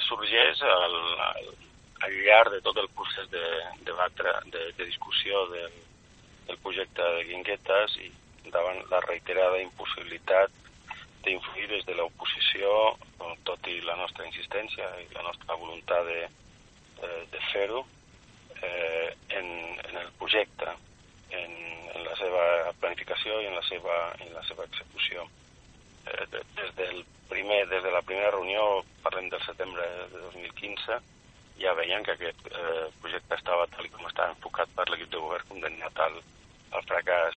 sorgeix al llarg de tot el procés de discussió del projecte de Guinguetes i davant la reiterada impossibilitat d'influir des de l'oposició, tot i la nostra insistència i la nostra voluntat de fer-ho, en el projecte, en la seva planificació i en la seva execució. Des de la primera reunió, parlem del setembre de 2015, ja veien que aquest projecte estava tal com estava enfocat per l'equip de govern condemnat al fracàs.